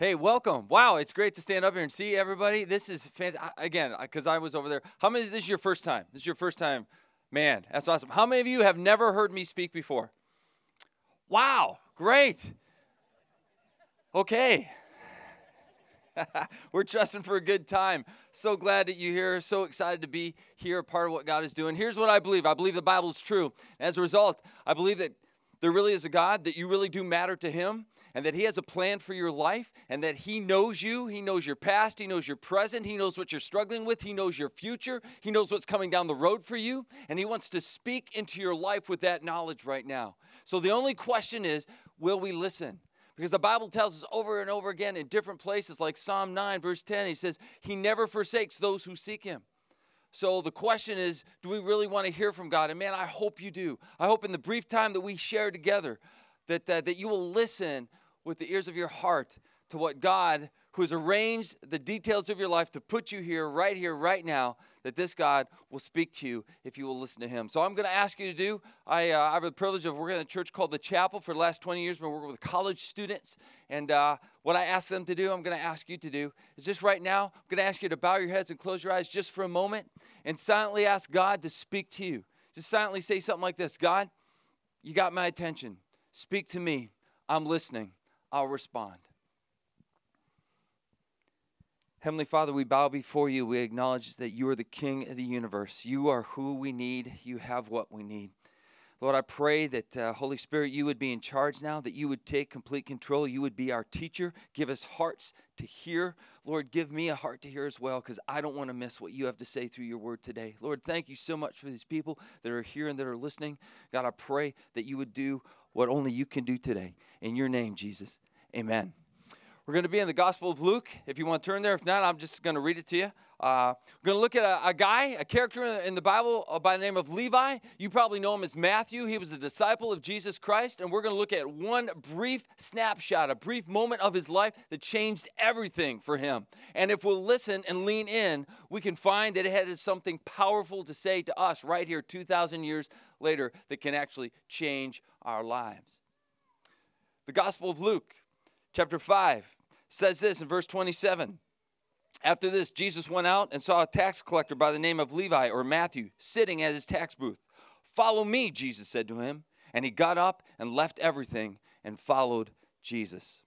Hey, welcome. Wow, it's great to stand up here and see everybody. This is fantastic. Again, because I was over there. How many, this is your first time? This is your first time? Man, that's awesome. How many of you have never heard me speak before? Wow, great. Okay. We're trusting for a good time. So glad that you're here. So excited to be here, a part of what God is doing. Here's what I believe. I believe the Bible is true. As a result, I believe that there really is a God, that you really do matter to him, and that he has a plan for your life, and that he knows you. He knows your past. He knows your present. He knows what you're struggling with. He knows your future. He knows what's coming down the road for you, and he wants to speak into your life with that knowledge right now. So the only question is, will we listen? Because the Bible tells us over and over again in different places, like Psalm 9, verse 10, he says, he never forsakes those who seek him. So the question is, do we really want to hear from God? And man, I hope you do. I hope in the brief time that we share together that you will listen with the ears of your heart to what God, who has arranged the details of your life to put you here, right now, that this God will speak to you if you will listen to him. So I'm going to ask you to do, I have the privilege of working at a church called The Chapel for the last 20 years. I've been working with college students, and what I ask them to do, I'm going to ask you to do, is just right now, I'm going to ask you to bow your heads and close your eyes just for a moment and silently ask God to speak to you. Just silently say something like this: God, you got my attention. Speak to me. I'm listening. I'll respond. Heavenly Father, we bow before you. We acknowledge that you are the King of the universe. You are who we need. You have what we need. Lord, I pray that, Holy Spirit, you would be in charge now, that you would take complete control. You would be our teacher. Give us hearts to hear. Lord, give me a heart to hear as well, because I don't want to miss what you have to say through your word today. Lord, thank you so much for these people that are here and that are listening. God, I pray that you would do what only you can do today. In your name, Jesus, amen. We're going to be in the Gospel of Luke, if you want to turn there. If not, I'm just going to read it to you. We're going to look at a guy, a character in the Bible by the name of Levi. You probably know him as Matthew. He was a disciple of Jesus Christ. And we're going to look at one brief snapshot, a brief moment of his life that changed everything for him. And if we'll listen and lean in, we can find that it had something powerful to say to us right here 2,000 years later that can actually change our lives. The Gospel of Luke, chapter 5, says this in verse 27. After this, Jesus went out and saw a tax collector by the name of Levi, or Matthew, sitting at his tax booth. "Follow me," Jesus said to him. And he got up and left everything and followed Jesus.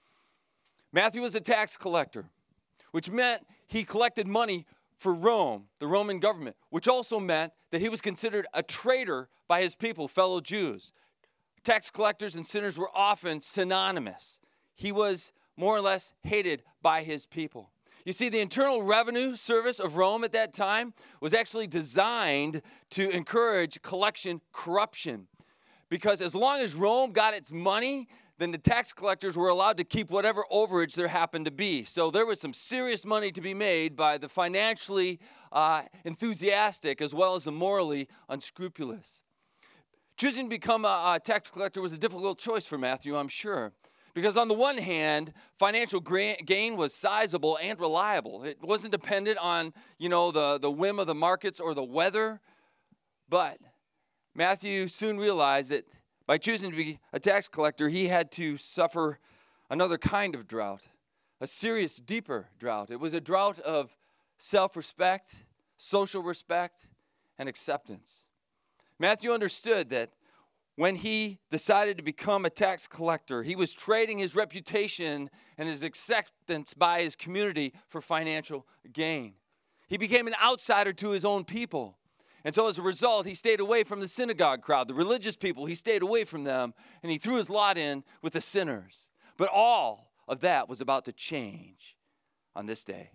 Matthew was a tax collector, which meant he collected money for Rome, the Roman government, which also meant that he was considered a traitor by his people, fellow Jews. Tax collectors and sinners were often synonymous. He was more or less hated by his people. You see, the Internal Revenue Service of Rome at that time was actually designed to encourage collection corruption. Because as long as Rome got its money, then the tax collectors were allowed to keep whatever overage there happened to be. So there was some serious money to be made by the financially enthusiastic as well as the morally unscrupulous. Choosing to become a tax collector was a difficult choice for Matthew, I'm sure. Because on the one hand, financial gain was sizable and reliable. It wasn't dependent on, the whim of the markets or the weather. But Matthew soon realized that by choosing to be a tax collector, he had to suffer another kind of drought, a serious, deeper drought. It was a drought of self-respect, social respect, and acceptance. Matthew understood that when he decided to become a tax collector, he was trading his reputation and his acceptance by his community for financial gain. He became an outsider to his own people. And so as a result, he stayed away from the synagogue crowd, the religious people. He stayed away from them, and he threw his lot in with the sinners. But all of that was about to change on this day.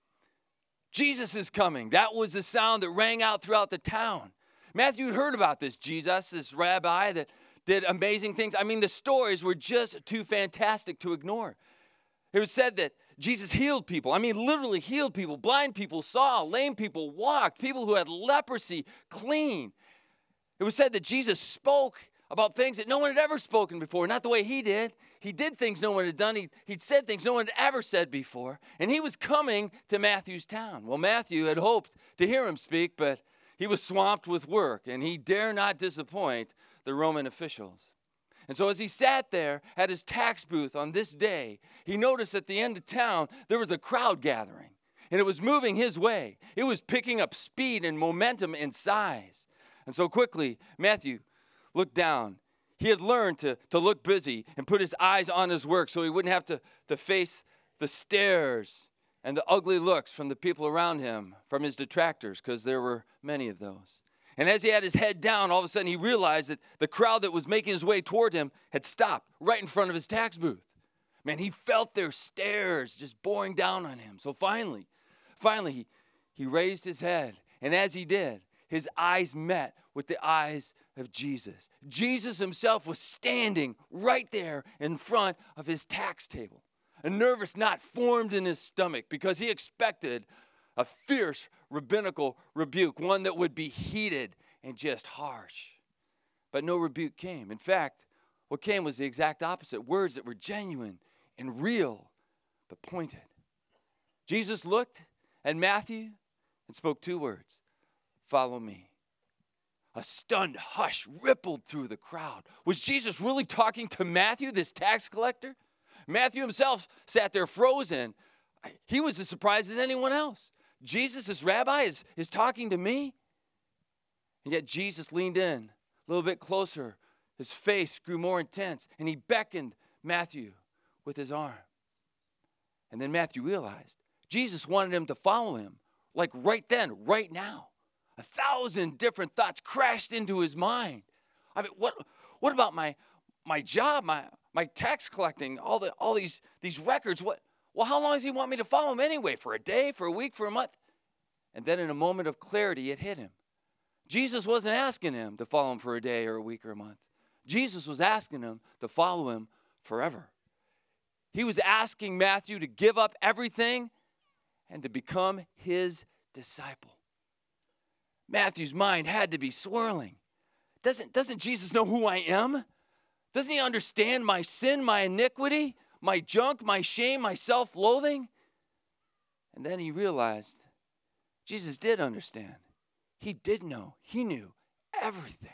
Jesus is coming. That was the sound that rang out throughout the town. Matthew had heard about this Jesus, this rabbi that did amazing things. I mean, the stories were just too fantastic to ignore. It was said that Jesus healed people. I mean, literally healed people. Blind people saw, lame people walked, people who had leprosy clean. It was said that Jesus spoke about things that no one had ever spoken before, not the way he did. He did things no one had done. He'd said things no one had ever said before. And he was coming to Matthew's town. Well, Matthew had hoped to hear him speak, but he was swamped with work, and he dare not disappoint the Roman officials. And so as he sat there at his tax booth on this day, he noticed at the end of town there was a crowd gathering, and it was moving his way. It was picking up speed and momentum and size. And so quickly, Matthew looked down. He had learned to look busy and put his eyes on his work so he wouldn't have to face the stares and the ugly looks from the people around him, from his detractors, because there were many of those. And as he had his head down, all of a sudden he realized that the crowd that was making his way toward him had stopped right in front of his tax booth. Man, he felt their stares just boring down on him. So finally, he raised his head. And as he did, his eyes met with the eyes of Jesus. Jesus himself was standing right there in front of his tax table. A nervous knot formed in his stomach because he expected a fierce rabbinical rebuke, one that would be heated and just harsh. But no rebuke came. In fact, what came was the exact opposite. Words that were genuine and real, but pointed. Jesus looked at Matthew and spoke 2 words: "Follow me." A stunned hush rippled through the crowd. Was Jesus really talking to Matthew, this tax collector? Matthew himself sat there frozen. He was as surprised as anyone else. Jesus, this rabbi, is talking to me? And yet Jesus leaned in a little bit closer. His face grew more intense, and he beckoned Matthew with his arm. And then Matthew realized Jesus wanted him to follow him, like right then, right now. 1,000 different thoughts crashed into his mind. I mean, what about my job, my tax collecting, all these records? Well, how long does he want me to follow him anyway? For a day, for a week, for a month? And then in a moment of clarity, it hit him. Jesus wasn't asking him to follow him for a day or a week or a month. Jesus was asking him to follow him forever. He was asking Matthew to give up everything and to become his disciple. Matthew's mind had to be swirling. Doesn't Jesus know who I am? Doesn't he understand my sin, my iniquity, my junk, my shame, my self-loathing? And then he realized Jesus did understand. He did know. He knew everything.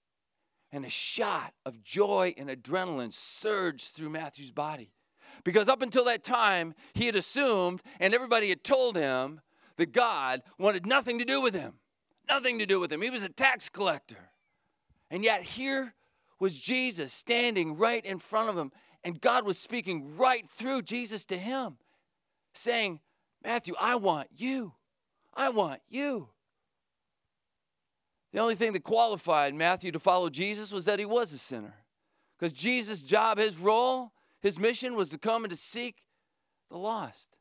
And a shot of joy and adrenaline surged through Matthew's body. Because up until that time, he had assumed, and everybody had told him, that God wanted nothing to do with him. Nothing to do with him. He was a tax collector. And yet here was Jesus standing right in front of him, and God was speaking right through Jesus to him, saying, Matthew, I want you. I want you. The only thing that qualified Matthew to follow Jesus was that he was a sinner. Because Jesus' job, his role, his mission was to come and to seek the lost.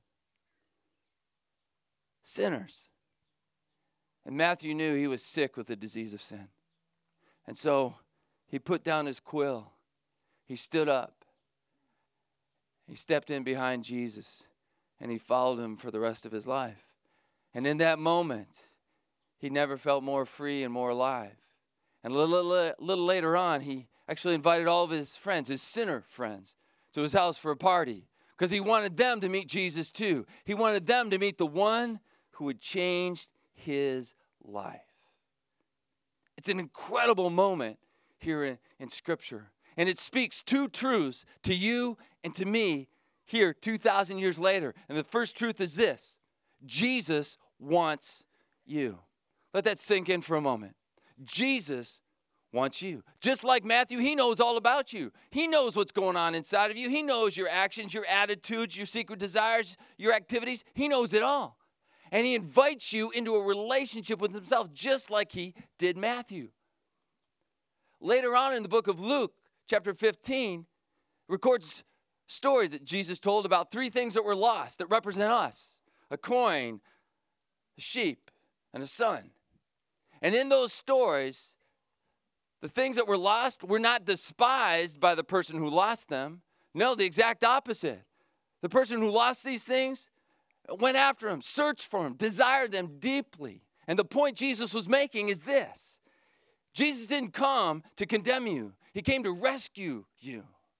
Sinners. And Matthew knew he was sick with the disease of sin. And so he put down his quill. He stood up. He stepped in behind Jesus. And he followed him for the rest of his life. And in that moment, he never felt more free and more alive. And a little later on, he actually invited all of his friends, his sinner friends, to his house for a party. Because he wanted them to meet Jesus too. He wanted them to meet the one who had changed his life. It's an incredible moment here in Scripture. And it speaks 2 truths to you and to me here 2,000 years later. And the first truth is this: Jesus wants you. Let that sink in for a moment. Jesus wants you. Just like Matthew, he knows all about you. He knows what's going on inside of you. He knows your actions, your attitudes, your secret desires, your activities. He knows it all. And he invites you into a relationship with himself, just like he did Matthew. Later on in the book of Luke, chapter 15, records stories that Jesus told about 3 things that were lost that represent us: a coin, a sheep, and a son. And in those stories, the things that were lost were not despised by the person who lost them. No, the exact opposite. The person who lost these things went after them, searched for them, desired them deeply. And the point Jesus was making is this: Jesus didn't come to condemn you. He came to rescue you.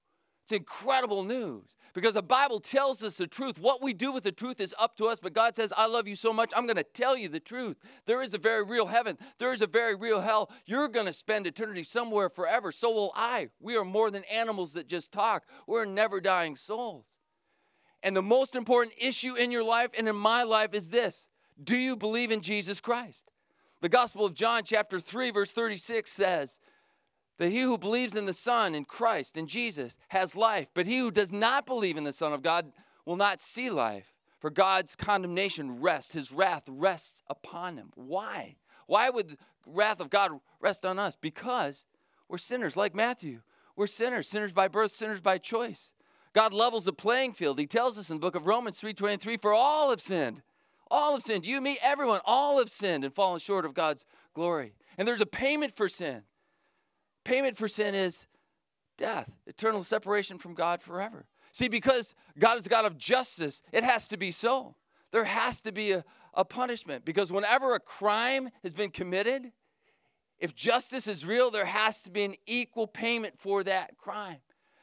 It's incredible news because the Bible tells us the truth. What we do with the truth is up to us, but God says, I love you so much, I'm going to tell you the truth. There is a very real heaven. There is a very real hell. You're going to spend eternity somewhere forever. So will I. We are more than animals that just talk. We're never dying souls. And the most important issue in your life and in my life is this. Do you believe in Jesus Christ? The Gospel of John chapter 3 verse 36 says, that he who believes in the Son, in Christ, in Jesus, has life. But he who does not believe in the Son of God will not see life. For God's condemnation rests, his wrath rests upon him. Why? Why would the wrath of God rest on us? Because we're sinners, like Matthew. We're sinners, sinners by birth, sinners by choice. God levels the playing field. He tells us in the book of Romans 3:23, for all have sinned. All have sinned. You, me, everyone, all have sinned and fallen short of God's glory. And there's a payment for sin. Payment for sin is death, eternal separation from God forever. See, because God is a God of justice, it has to be so. There has to be a punishment because whenever a crime has been committed, if justice is real, there has to be an equal payment for that crime.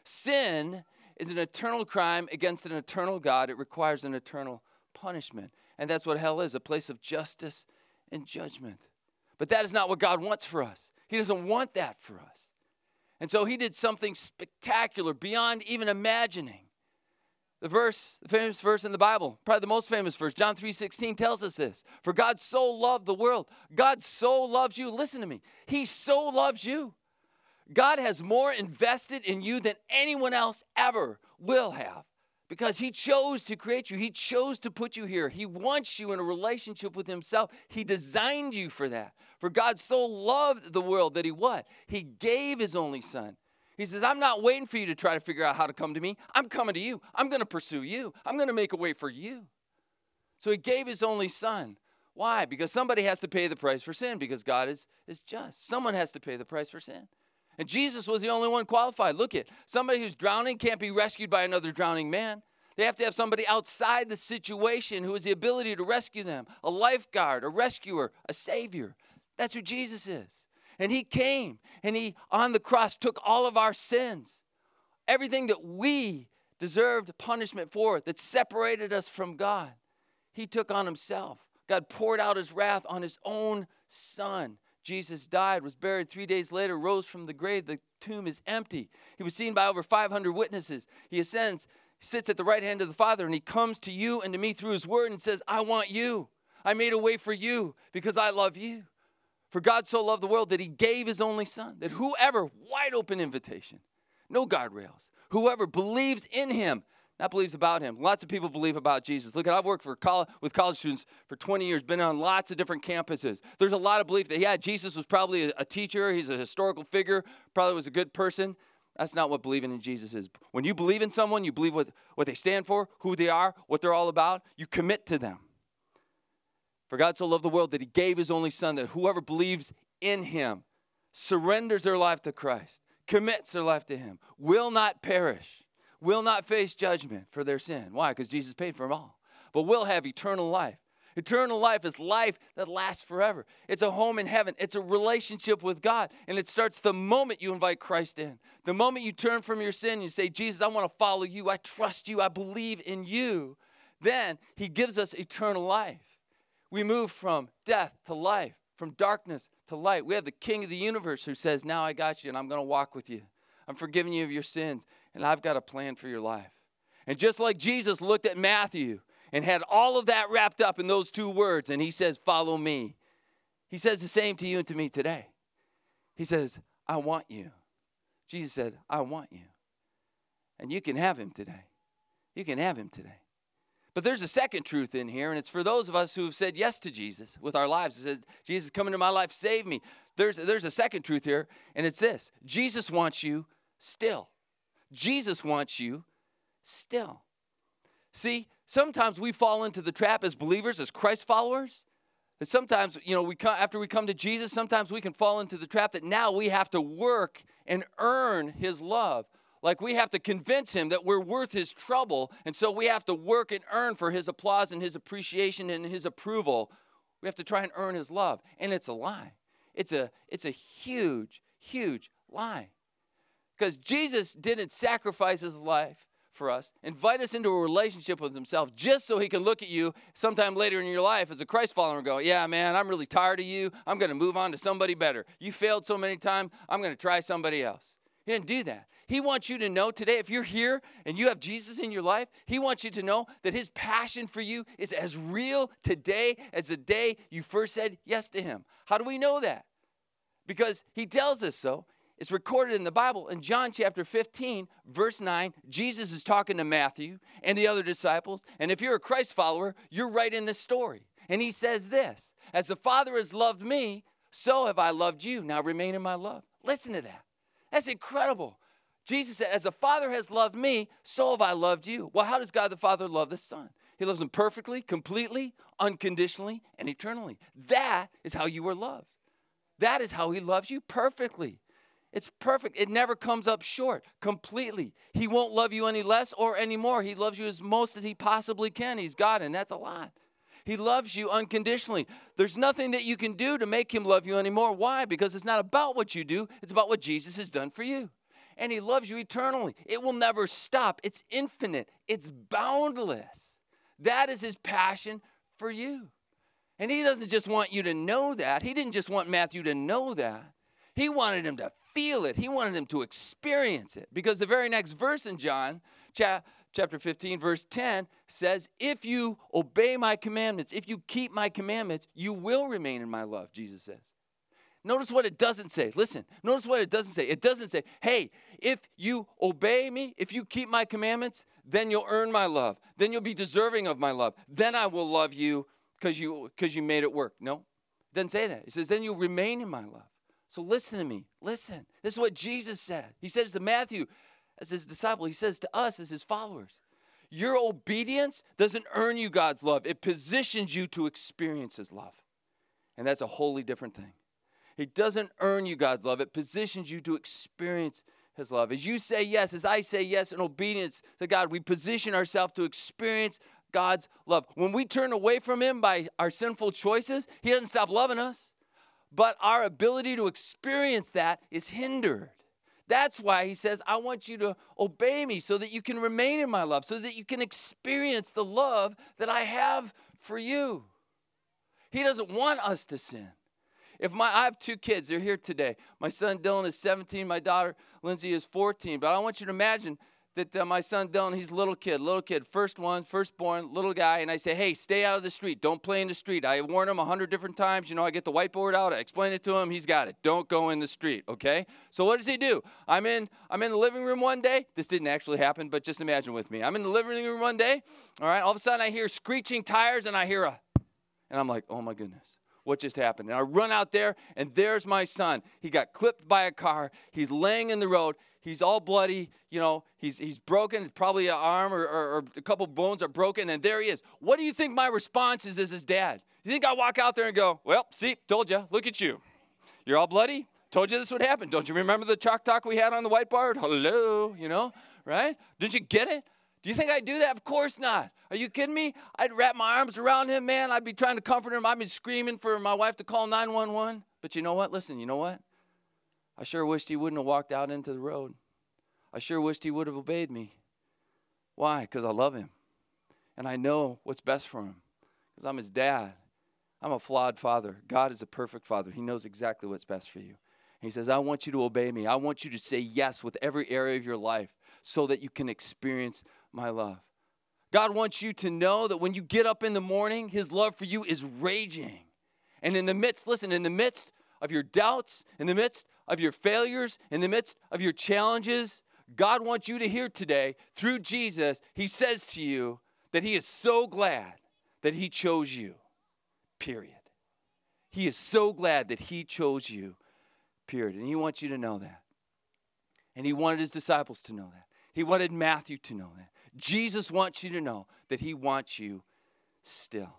Sin is an eternal crime against an eternal God. It requires an eternal punishment. And that's what hell is, a place of justice and judgment. But that is not what God wants for us. He doesn't want that for us. And so he did something spectacular beyond even imagining. The famous verse in the Bible, probably the most famous verse, John 3:16 tells us this. For God so loved the world. God so loves you. Listen to me. He so loves you. God has more invested in you than anyone else ever will have. Because he chose to create you. He chose to put you here. He wants you in a relationship with himself. He designed you for that. For God so loved the world that he what? He gave his only son. He says, I'm not waiting for you to try to figure out how to come to me. I'm coming to you. I'm going to pursue you. I'm going to make a way for you. So he gave his only son. Why? Because somebody has to pay the price for sin because God is just. Someone has to pay the price for sin. And Jesus was the only one qualified. Look at somebody who's drowning can't be rescued by another drowning man. They have to have somebody outside the situation who has the ability to rescue them. A lifeguard, a rescuer, a savior. That's who Jesus is. And he came and he, on the cross, took all of our sins. Everything that we deserved punishment for, that separated us from God, he took on himself. God poured out his wrath on his own son. Jesus died, was buried 3 days later, rose from the grave. The tomb is empty. He was seen by over 500 witnesses. He ascends, sits at the right hand of the Father, and he comes to you and to me through his word and says, I want you. I made a way for you because I love you. For God so loved the world that he gave his only son, that whoever, wide open invitation, no guardrails, whoever believes in him, not believes about him. Lots of people believe about Jesus. Look, I've worked with college students for 20 years, been on lots of different campuses. There's a lot of belief that, yeah, Jesus was probably a teacher. He's a historical figure, probably was a good person. That's not what believing in Jesus is. When you believe in someone, you believe what they stand for, who they are, what they're all about. You commit to them. For God so loved the world that he gave his only son, that whoever believes in him, surrenders their life to Christ, commits their life to him, will not perish, will not face judgment for their sin. Why? Because Jesus paid for them all. But will have eternal life. Eternal life is life that lasts forever. It's a home in heaven. It's a relationship with God. And it starts the moment you invite Christ in. The moment you turn from your sin and you say, Jesus, I want to follow you. I trust you. I believe in you. Then he gives us eternal life. We move from death to life, from darkness to light. We have the King of the universe who says, now I got you and I'm going to walk with you. I'm forgiving you of your sins and I've got a plan for your life. And just like Jesus looked at Matthew and had all of that wrapped up in those two words, and he says, follow me. He says the same to you and to me today. He says, I want you. Jesus said, I want you. And you can have him today. You can have him today. But there's a second truth in here, and it's for those of us who have said yes to Jesus with our lives. It says, Jesus, come into my life, save me. There's a second truth here, and it's this. Jesus wants you still. Jesus wants you still. See, sometimes we fall into the trap as believers, as Christ followers, that sometimes, after we come to Jesus, sometimes we can fall into the trap that now we have to work and earn his love. Like we have to convince him that we're worth his trouble, and so we have to work and earn for his applause and his appreciation and his approval. We have to try and earn his love, and it's a lie. It's a huge, huge lie. Because Jesus didn't sacrifice his life for us, invite us into a relationship with himself just so he can look at you sometime later in your life as a Christ follower and go, yeah, man, I'm really tired of you. I'm going to move on to somebody better. You failed so many times. I'm going to try somebody else. He didn't do that. He wants you to know today, if you're here and you have Jesus in your life, he wants you to know that his passion for you is as real today as the day you first said yes to him. How do we know that? Because he tells us so. It's recorded in the Bible. In John chapter 15, verse 9, Jesus is talking to Matthew and the other disciples. And if you're a Christ follower, you're right in this story. And he says this, as the Father has loved me, so have I loved you. Now remain in my love. Listen to that. That's incredible. Jesus said, as the Father has loved me, so have I loved you. Well, how does God the Father love the Son? He loves him perfectly, completely, unconditionally, and eternally. That is how you were loved. That is how he loves you perfectly. It's perfect. It never comes up short completely. He won't love you any less or any more. He loves you as most that he possibly can. He's God, and that's a lot. He loves you unconditionally. There's nothing that you can do to make him love you anymore. Why? Because it's not about what you do. It's about what Jesus has done for you. And he loves you eternally. It will never stop. It's infinite. It's boundless. That is his passion for you. And he doesn't just want you to know that. He didn't just want Matthew to know that. He wanted him to feel it. He wanted him to experience it. Because the very next verse in John, chapter 15, verse 10, says, if you obey my commandments, if you keep my commandments, you will remain in my love, Jesus says. Notice what it doesn't say. Listen, notice what it doesn't say. It doesn't say, hey, if you obey me, if you keep my commandments, then you'll earn my love. Then you'll be deserving of my love. Then I will love you because you made it work. No, it doesn't say that. It says, then you'll remain in my love. So listen to me. Listen. This is what Jesus said. He says to Matthew as his disciple. He says to us as his followers. Your obedience doesn't earn you God's love. It positions you to experience his love. And that's a wholly different thing. It doesn't earn you God's love. It positions you to experience his love. As you say yes, as I say yes in obedience to God, we position ourselves to experience God's love. When we turn away from him by our sinful choices, he doesn't stop loving us. But our ability to experience that is hindered. That's why he says, I want you to obey me so that you can remain in my love, so that you can experience the love that I have for you. He doesn't want us to sin. I have two kids, they're here today. My son Dylan is 17, my daughter Lindsay is 14. But I want you to imagine that my son Dylan, he's a little kid, firstborn, little guy. And I say, hey, stay out of the street. Don't play in the street. I warn him 100 different times. I get the whiteboard out. I explain it to him. He's got it. Don't go in the street, okay? So what does he do? I'm in the living room one day. This didn't actually happen, but just imagine with me. I'm in the living room one day, all right? All of a sudden I hear screeching tires and I hear and I'm like, oh my goodness. What just happened? And I run out there, and there's my son. He got clipped by a car. He's laying in the road. He's all bloody. He's broken. Probably an arm or a couple bones are broken, and there he is. What do you think my response is as his dad? You think I walk out there and go, well, see, told you. Look at you. You're all bloody. Told you this would happen. Don't you remember the chalk talk we had on the whiteboard? Hello, right? Didn't you get it? Do you think I'd do that? Of course not. Are you kidding me? I'd wrap my arms around him, man. I'd be trying to comfort him. I'd be screaming for my wife to call 911. But you know what? Listen, you know what? I sure wished he wouldn't have walked out into the road. I sure wished he would have obeyed me. Why? Because I love him. And I know what's best for him. Because I'm his dad. I'm a flawed father. God is a perfect father. He knows exactly what's best for you. He says, I want you to obey me. I want you to say yes with every area of your life so that you can experience my love. God wants you to know that when you get up in the morning, his love for you is raging. And in the midst of your doubts, in the midst of your failures, in the midst of your challenges, God wants you to hear today, through Jesus, he says to you that he is so glad that he chose you, period. He is so glad that he chose you, period. And he wants you to know that. And he wanted his disciples to know that. He wanted Matthew to know that. Jesus wants you to know that he wants you still.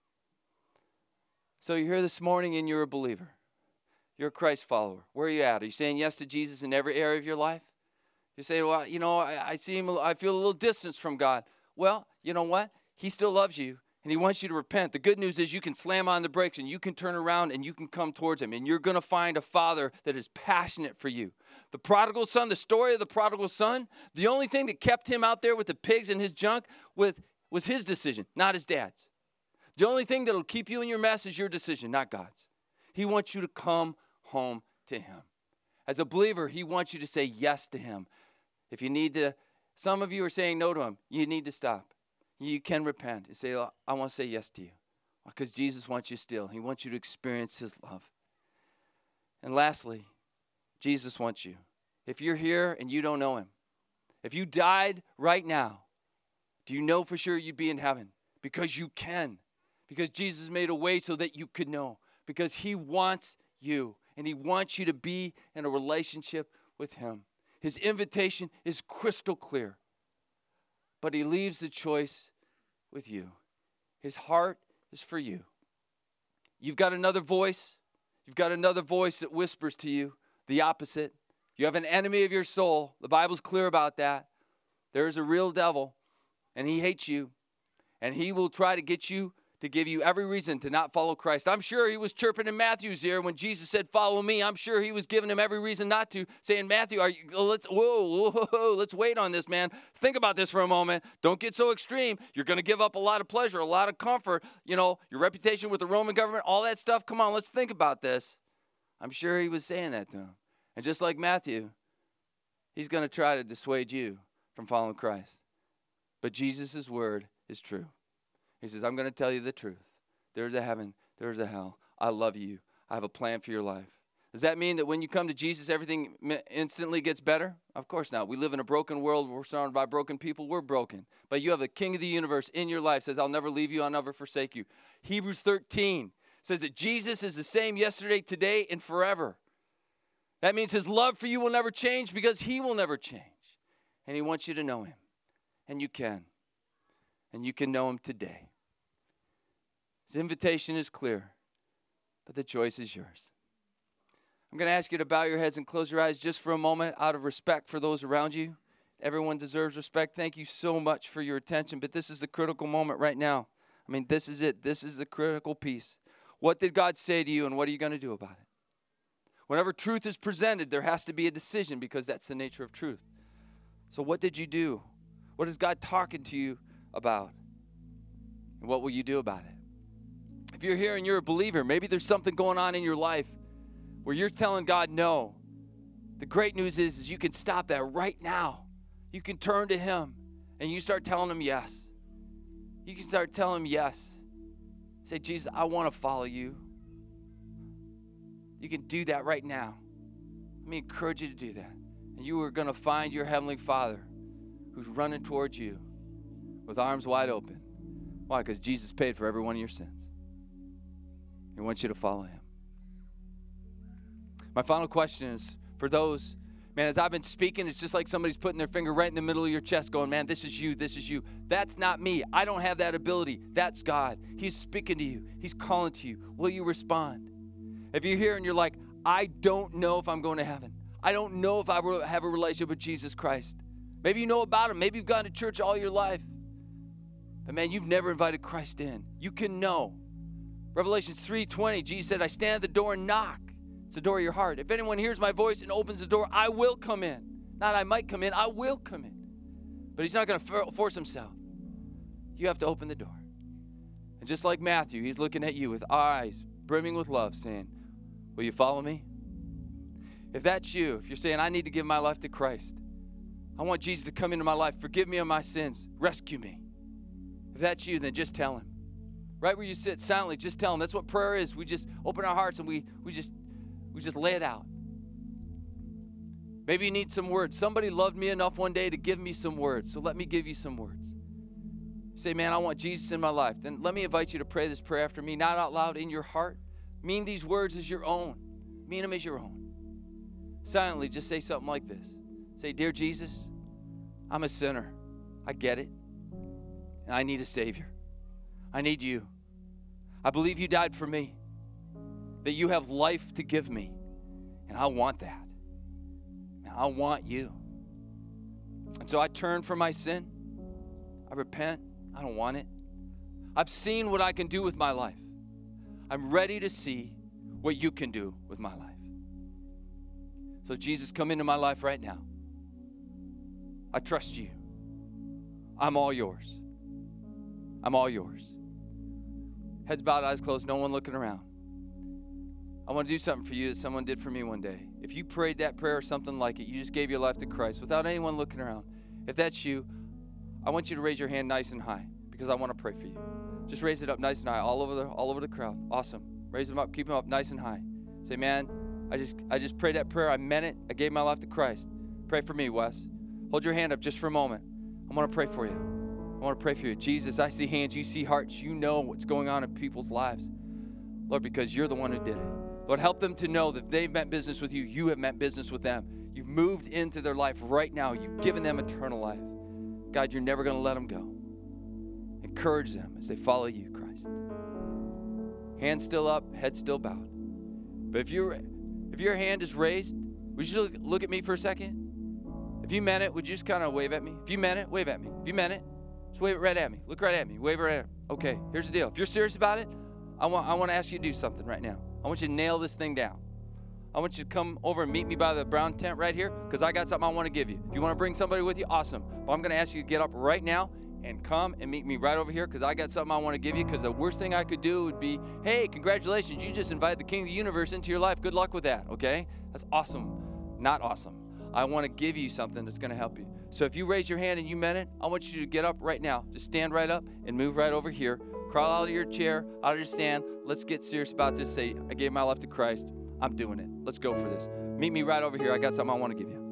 So you're here this morning and you're a believer. You're a Christ follower. Where are you at? Are you saying yes to Jesus in every area of your life? You say, well, I see him, I feel a little distance from God. Well, you know what? He still loves you. And he wants you to repent. The good news is you can slam on the brakes and you can turn around and you can come towards him. And you're going to find a father that is passionate for you. The prodigal son, the story of the prodigal son, the only thing that kept him out there with the pigs and his junk was his decision, not his dad's. The only thing that will keep you in your mess is your decision, not God's. He wants you to come home to him. As a believer, he wants you to say yes to him. If you need to, some of you are saying no to him. You need to stop. You can repent and say, oh, I want to say yes to you. Because Jesus wants you still. He wants you to experience his love. And lastly, Jesus wants you. If you're here and you don't know him, if you died right now, do you know for sure you'd be in heaven? Because you can. Because Jesus made a way so that you could know. Because he wants you. And he wants you to be in a relationship with him. His invitation is crystal clear. But he leaves the choice with you. His heart is for you. You've got another voice. You've got another voice that whispers to you the opposite. You have an enemy of your soul. The Bible's clear about that. There is a real devil, and he hates you. And he will try to get you to give you every reason to not follow Christ. I'm sure he was chirping in Matthew's ear when Jesus said, follow me. I'm sure he was giving him every reason not to, saying, Matthew, let's wait on this, man. Think about this for a moment. Don't get so extreme. You're going to give up a lot of pleasure, a lot of comfort, your reputation with the Roman government, all that stuff. Come on, let's think about this. I'm sure he was saying that to him. And just like Matthew, he's going to try to dissuade you from following Christ. But Jesus' word is true. He says, I'm going to tell you the truth. There's a heaven. There's a hell. I love you. I have a plan for your life. Does that mean that when you come to Jesus, everything instantly gets better? Of course not. We live in a broken world. We're surrounded by broken people. We're broken. But you have the King of the universe in your life. Says, I'll never leave you. I'll never forsake you. Hebrews 13 says that Jesus is the same yesterday, today, and forever. That means his love for you will never change because he will never change. And he wants you to know him. And you can. And you can know him today. His invitation is clear, but the choice is yours. I'm going to ask you to bow your heads and close your eyes just for a moment out of respect for those around you. Everyone deserves respect. Thank you so much for your attention, but this is the critical moment right now. I mean, this is it. This is the critical piece. What did God say to you, and what are you going to do about it? Whenever truth is presented, there has to be a decision because that's the nature of truth. So what did you do? What is God talking to you about? And what will you do about it? If you're here and you're a believer, maybe there's something going on in your life where you're telling God no. The great news is you can stop that right now. You can turn to him and you start telling him yes. You can start telling him yes. Say, Jesus, I want to follow you. You can do that right now. Let me encourage you to do that. And you are going to find your Heavenly Father who's running towards you with arms wide open. Why? Because Jesus paid for every one of your sins. He wants you to follow him. My final question is for those, man, as I've been speaking, it's just like somebody's putting their finger right in the middle of your chest going, man, this is you, this is you. That's not me. I don't have that ability. That's God. He's speaking to you. He's calling to you. Will you respond? If you're here and you're like, I don't know if I'm going to heaven. I don't know if I have a relationship with Jesus Christ. Maybe you know about him. Maybe you've gone to church all your life. But man, you've never invited Christ in. You can know. Revelations 3:20, Jesus said, I stand at the door and knock. It's the door of your heart. If anyone hears my voice and opens the door, I will come in. Not I might come in, I will come in. But he's not going to force himself. You have to open the door. And just like Matthew, he's looking at you with eyes brimming with love, saying, will you follow me? If that's you, if you're saying, I need to give my life to Christ. I want Jesus to come into my life, forgive me of my sins, rescue me. If that's you, then just tell him. Right where you sit silently, just tell him. That's what prayer is. We just open our hearts and we just lay it out. Maybe you need some words. Somebody loved me enough one day to give me some words, so let me give you some words. You say, man, I want Jesus in my life. Then let me invite you to pray this prayer after me, not out loud, in your heart. Mean these words as your own. Mean them as your own. Silently, just say something like this. Say, dear Jesus, I'm a sinner. I get it. And I need a Savior. I need you. I believe you died for me. That you have life to give me. And I want that. And I want you. And so I turn from my sin. I repent. I don't want it. I've seen what I can do with my life. I'm ready to see what you can do with my life. So Jesus, come into my life right now. I trust you. I'm all yours. I'm all yours. Heads bowed, eyes closed, no one looking around. I want to do something for you that someone did for me one day. If you prayed that prayer or something like it, you just gave your life to Christ without anyone looking around. If that's you, I want you to raise your hand nice and high because I want to pray for you. Just raise it up nice and high all over the crowd. Awesome. Raise them up, keep them up nice and high. Say, man, I just prayed that prayer. I meant it. I gave my life to Christ. Pray for me, Wes. Hold your hand up just for a moment. I want to pray for you. I want to pray for you. Jesus, I see hands. You see hearts. You know what's going on in people's lives. Lord, because you're the one who did it. Lord, help them to know that they've meant business with you. You have meant business with them. You've moved into their life right now. You've given them eternal life. God, you're never going to let them go. Encourage them as they follow you, Christ. Hands still up, head still bowed. But if your hand is raised, would you look at me for a second? If you meant it, would you just kind of wave at me? If you meant it, wave at me. If you meant it, just wave it right at me. Look right at me. Wave it right at me. Okay, here's the deal. If you're serious about it, I want to ask you to do something right now. I want you to nail this thing down. I want you to come over and meet me by the brown tent right here because I got something I want to give you. If you want to bring somebody with you, awesome. But I'm going to ask you to get up right now and come and meet me right over here because I got something I want to give you because the worst thing I could do would be, hey, congratulations, you just invited the King of the Universe into your life. Good luck with that, okay? That's awesome. Not awesome. I want to give you something that's going to help you. So if you raise your hand and you meant it, I want you to get up right now. Just stand right up and move right over here. Crawl out of your chair, out of your stand. Let's get serious about this. Say, I gave my life to Christ. I'm doing it. Let's go for this. Meet me right over here. I got something I want to give you.